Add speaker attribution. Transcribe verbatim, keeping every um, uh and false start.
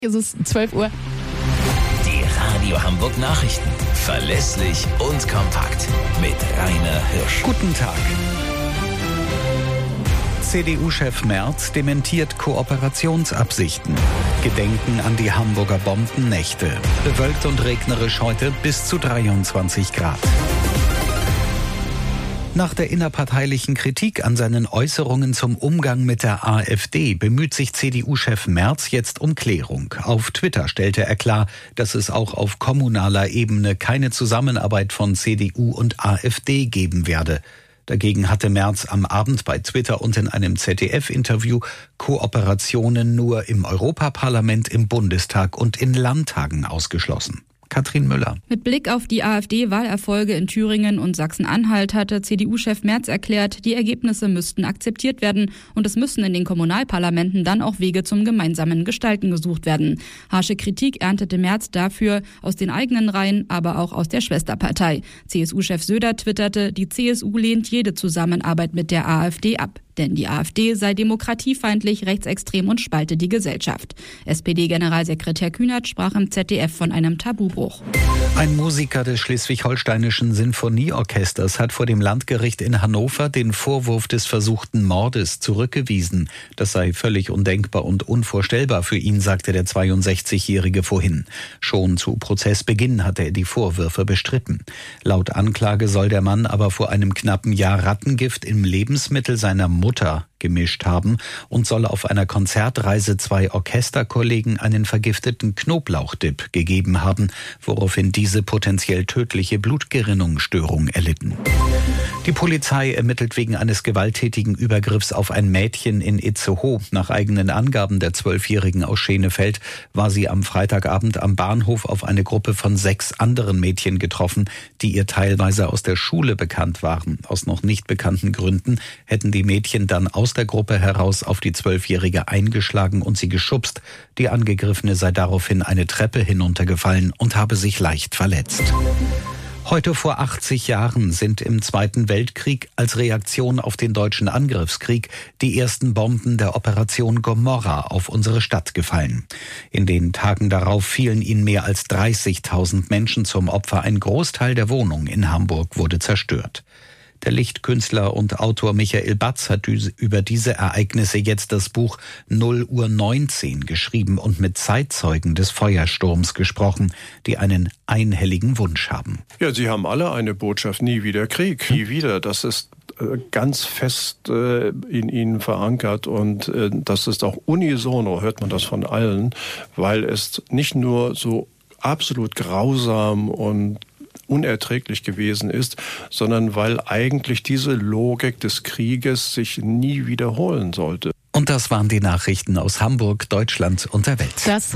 Speaker 1: Es ist zwölf Uhr.
Speaker 2: Die Radio Hamburg Nachrichten. Verlässlich und kompakt. Mit Rainer Hirsch.
Speaker 3: Guten Tag. C D U-Chef Merz dementiert Kooperationsabsichten. Gedenken an die Hamburger Bombennächte. Bewölkt und regnerisch heute bis zu dreiundzwanzig Grad. Nach der innerparteilichen Kritik an seinen Äußerungen zum Umgang mit der AfD bemüht sich C D U-Chef Merz jetzt um Klärung. Auf Twitter stellte er klar, dass es auch auf kommunaler Ebene keine Zusammenarbeit von C D U und AfD geben werde. Dagegen hatte Merz am Abend bei Twitter und in einem Z D F-Interview Kooperationen nur im Europaparlament, im Bundestag und in Landtagen ausgeschlossen. Katrin Müller.
Speaker 1: Mit Blick auf die AfD-Wahlerfolge in Thüringen und Sachsen-Anhalt hatte C D U-Chef Merz erklärt, die Ergebnisse müssten akzeptiert werden und es müssen in den Kommunalparlamenten dann auch Wege zum gemeinsamen Gestalten gesucht werden. Harsche Kritik erntete Merz dafür aus den eigenen Reihen, aber auch aus der Schwesterpartei. C S U-Chef Söder twitterte, die C S U lehnt jede Zusammenarbeit mit der AfD ab. Denn die AfD sei demokratiefeindlich, rechtsextrem und spalte die Gesellschaft. S P D-Generalsekretär Kühnert sprach im Z D F von einem Tabubruch.
Speaker 3: Ein Musiker des Schleswig-Holsteinischen Sinfonieorchesters hat vor dem Landgericht in Hannover den Vorwurf des versuchten Mordes zurückgewiesen. Das sei völlig undenkbar und unvorstellbar für ihn, sagte der zweiundsechzigjährige vorhin. Schon zu Prozessbeginn hatte er die Vorwürfe bestritten. Laut Anklage soll der Mann aber vor einem knappen Jahr Rattengift im Lebensmittel seiner Mutter gemischt haben und soll auf einer Konzertreise zwei Orchesterkollegen einen vergifteten Knoblauchdip gegeben haben, woraufhin diese potenziell tödliche Blutgerinnungsstörung erlitten. Die Polizei ermittelt wegen eines gewalttätigen Übergriffs auf ein Mädchen in Itzehoe. Nach eigenen Angaben der Zwölfjährigen aus Schenefeld war sie am Freitagabend am Bahnhof auf eine Gruppe von sechs anderen Mädchen getroffen, die ihr teilweise aus der Schule bekannt waren. Aus noch nicht bekannten Gründen hätten die Mädchen dann aus der Gruppe heraus auf die Zwölfjährige eingeschlagen und sie geschubst. Die Angegriffene sei daraufhin eine Treppe hinuntergefallen und habe sich leicht verletzt. Heute vor achtzig Jahren sind im Zweiten Weltkrieg als Reaktion auf den deutschen Angriffskrieg die ersten Bomben der Operation Gomorrha auf unsere Stadt gefallen. In den Tagen darauf fielen ihnen mehr als dreißigtausend Menschen zum Opfer. Ein Großteil der Wohnungen in Hamburg wurde zerstört. Der Lichtkünstler und Autor Michael Batz hat über diese Ereignisse jetzt das Buch null Uhr neunzehn geschrieben und mit Zeitzeugen des Feuersturms gesprochen, die einen einhelligen Wunsch haben.
Speaker 4: Ja, sie haben alle eine Botschaft: nie wieder Krieg, nie wieder. Das ist ganz fest äh, in ihnen verankert und äh, das ist auch unisono, hört man das von allen, weil es nicht nur so absolut grausam und unerträglich gewesen ist, sondern weil eigentlich diese Logik des Krieges sich nie wiederholen sollte.
Speaker 3: Und das waren die Nachrichten aus Hamburg, Deutschland und der Welt.
Speaker 1: Das